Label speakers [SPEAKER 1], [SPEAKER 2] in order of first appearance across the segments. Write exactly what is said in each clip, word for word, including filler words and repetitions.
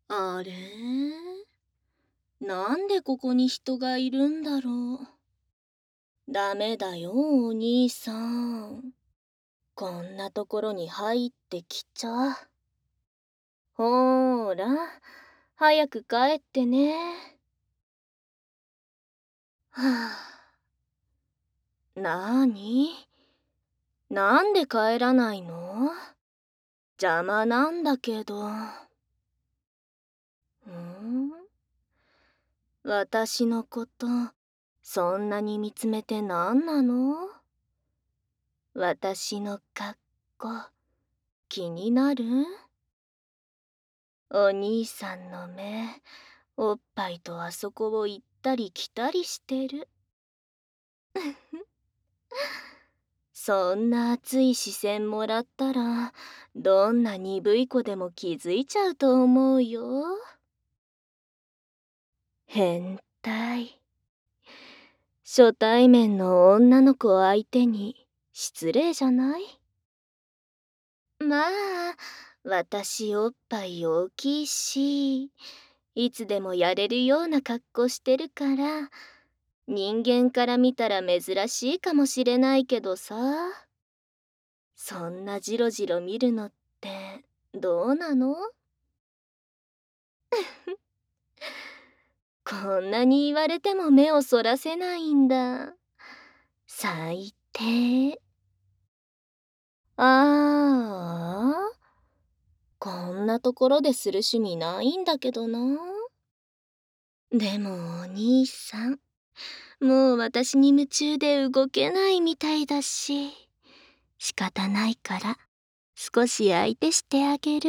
[SPEAKER 1] あれ、なんでここに人がいるんだろう。ダメだよ、お兄さん。こんなところに入ってきちゃ。ほーら、早く帰ってね。はあ、なーに？なんで帰らないの？邪魔なんだけど。ん？私のこと、そんなに見つめてなんなの？私の格好、気になる？お兄さんの目、おっぱいとあそこを行ったり来たりしてる。そんな熱い視線もらったら、どんな鈍い子でも気づいちゃうと思うよ。変態。初対面の女の子相手に失礼じゃない？まあ、私おっぱい大きいし、いつでもやれるような格好してるから、人間から見たら珍しいかもしれないけどさ。そんなジロジロ見るのってどうなの？こんなに言われても目をそらせないんだ。最低。ああ、こんなところでする趣味ないんだけどな。でもお兄さん、もう私に夢中で動けないみたいだし、仕方ないから少し相手してあげる。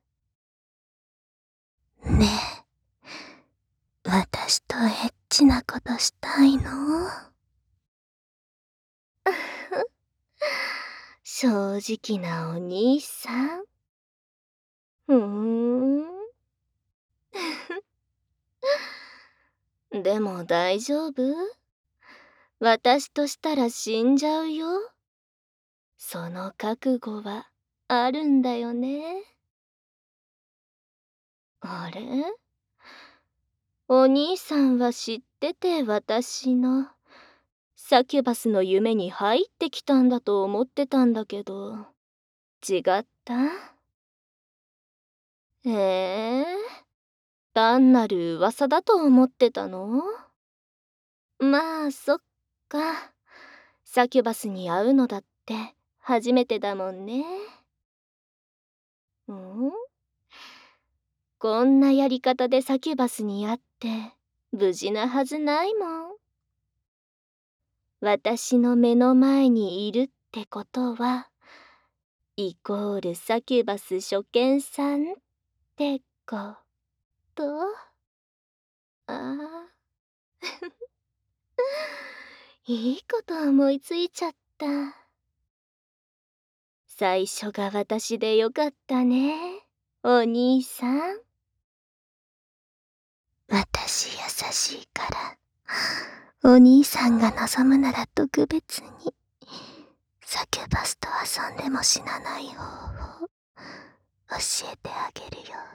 [SPEAKER 1] ねえ、私とエッチなことしたいの？正直なお兄さん。ふーん。でも大丈夫？私としたら死んじゃうよ。その覚悟はあるんだよね。あれ？お兄さんは知ってて私のサキュバスの夢に入ってきたんだと思ってたんだけど、違った？ええ、単なる噂だと思ってたの？まあそっか。サキュバスに会うのだって初めてだもんね。ん？こんなやり方でサキュバスに会って無事なはずないもん。私の目の前にいるってことは、イコールサキュバス初見さんってこと？ああ。いいこと思いついちゃった。最初が私でよかったね、お兄さん。私優しいから、お兄さんが望むなら特別に、サキュバスと遊んでも死なない方法、教えてあげるよ。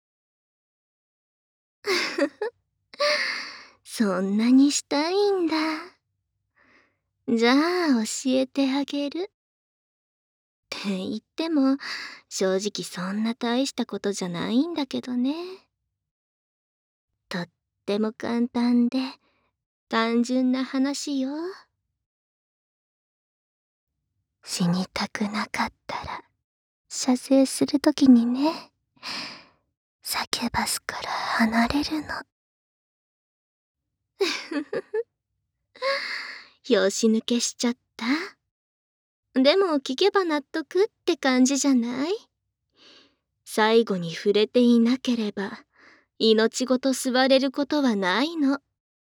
[SPEAKER 1] そんなにしたいんだ。じゃあ教えてあげる。って言っても、正直そんな大したことじゃないんだけどね。とっても簡単で単純な話よ。死にたくなかったら射精するときにね、サキュバスから離れるの。拍子抜けしちゃった？でも聞けば納得って感じじゃない？最後に触れていなければ命ごと吸われることはないの。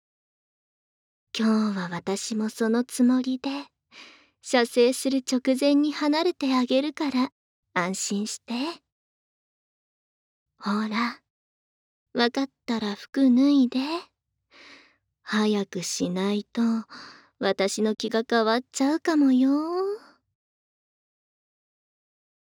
[SPEAKER 1] 今日は私もそのつもりで射精する直前に離れてあげるから安心して。ほら、わかったら服脱いで。早くしないと私の気が変わっちゃうかもよ。